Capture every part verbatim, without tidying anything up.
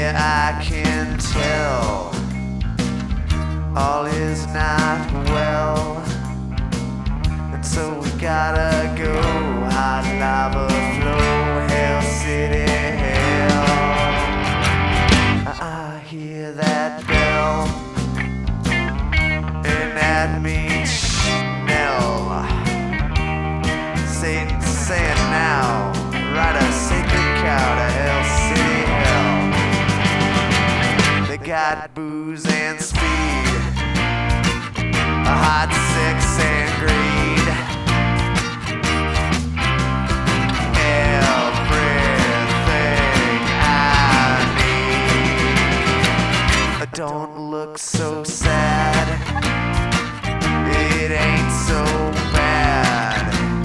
Yeah, I can tell all is not well, and so we gotta go. Hot lava flow, Hell City, hell. I hear that bell, and that means Schnell. Satan's saying now, ride a sacred cow to Hell City, hell. They got booze and speed, a hot sex and greed, everything I need. Don't look so sad, it ain't so bad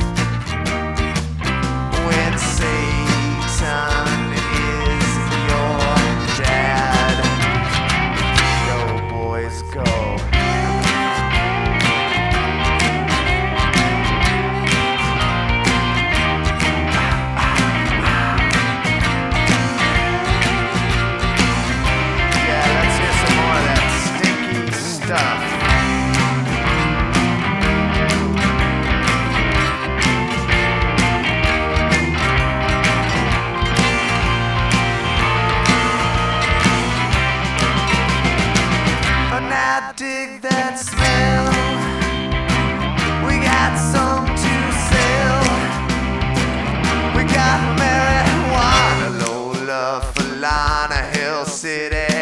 when Satan is your dad. Go boys, go. Dig that smell. We got some to sell. We got marijuana, Lola, Falana, Hell City.